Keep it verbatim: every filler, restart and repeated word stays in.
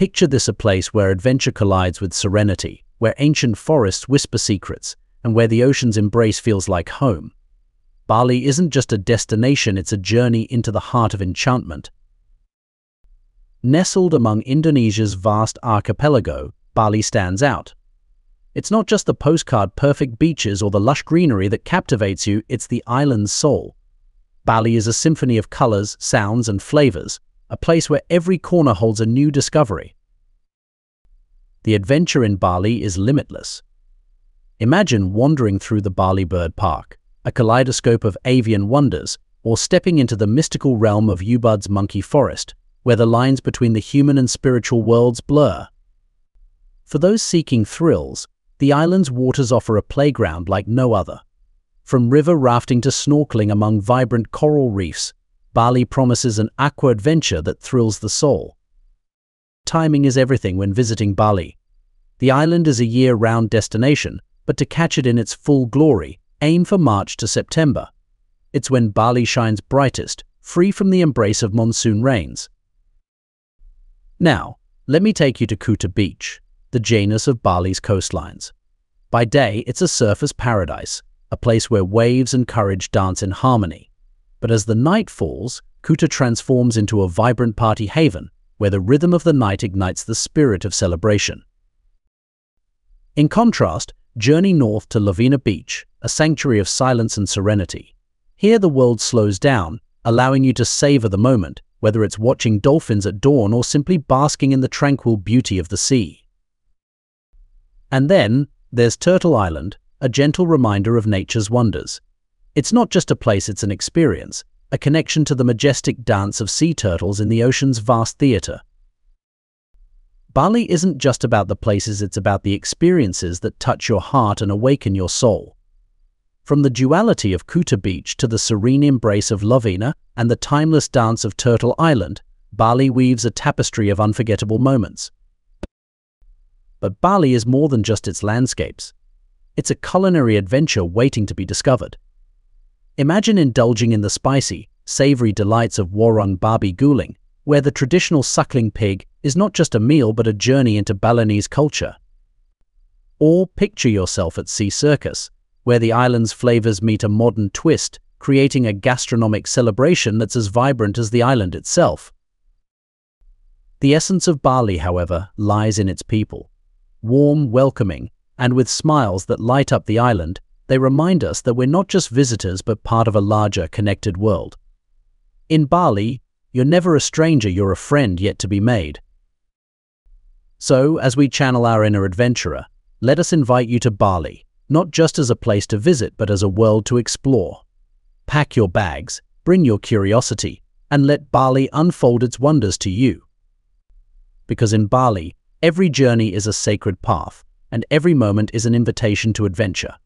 Picture this: a place where adventure collides with serenity, where ancient forests whisper secrets, and where the ocean's embrace feels like home. Bali isn't just a destination, it's a journey into the heart of enchantment. Nestled among Indonesia's vast archipelago, Bali stands out. It's not just the postcard-perfect beaches or the lush greenery that captivates you, it's the island's soul. Bali is a symphony of colors, sounds, and flavors, a place where every corner holds a new discovery. The adventure in Bali is limitless. Imagine wandering through the Bali Bird Park, a kaleidoscope of avian wonders, or stepping into the mystical realm of Ubud's monkey forest, where the lines between the human and spiritual worlds blur. For those seeking thrills, the island's waters offer a playground like no other. From river rafting to snorkeling among vibrant coral reefs, Bali promises an aqua adventure that thrills the soul. Timing is everything when visiting Bali. The island is a year-round destination, but to catch it in its full glory, aim for March to September. It's when Bali shines brightest, free from the embrace of monsoon rains. Now, let me take you to Kuta Beach, the Janus of Bali's coastlines. By day, it's a surfer's paradise, a place where waves and courage dance in harmony. But as the night falls, Kuta transforms into a vibrant party haven, where the rhythm of the night ignites the spirit of celebration. In contrast, journey north to Lovina Beach, a sanctuary of silence and serenity. Here the world slows down, allowing you to savor the moment, whether it's watching dolphins at dawn or simply basking in the tranquil beauty of the sea. And then, there's Turtle Island, a gentle reminder of nature's wonders. It's not just a place, it's an experience, a connection to the majestic dance of sea turtles in the ocean's vast theater. Bali isn't just about the places, it's about the experiences that touch your heart and awaken your soul. From the duality of Kuta Beach to the serene embrace of Lovina and the timeless dance of Turtle Island, Bali weaves a tapestry of unforgettable moments. But Bali is more than just its landscapes. It's a culinary adventure waiting to be discovered. Imagine indulging in the spicy, savory delights of Warung Babi Guling, where the traditional suckling pig is not just a meal but a journey into Balinese culture. Or picture yourself at Sea Circus, where the island's flavors meet a modern twist, creating a gastronomic celebration that's as vibrant as the island itself. The essence of Bali, however, lies in its people. Warm, welcoming, and with smiles that light up the island, they remind us that we're not just visitors but part of a larger, connected world. In Bali, you're never a stranger, you're a friend yet to be made. So, as we channel our inner adventurer, let us invite you to Bali, not just as a place to visit but as a world to explore. Pack your bags, bring your curiosity, and let Bali unfold its wonders to you. Because in Bali, every journey is a sacred path, and every moment is an invitation to adventure.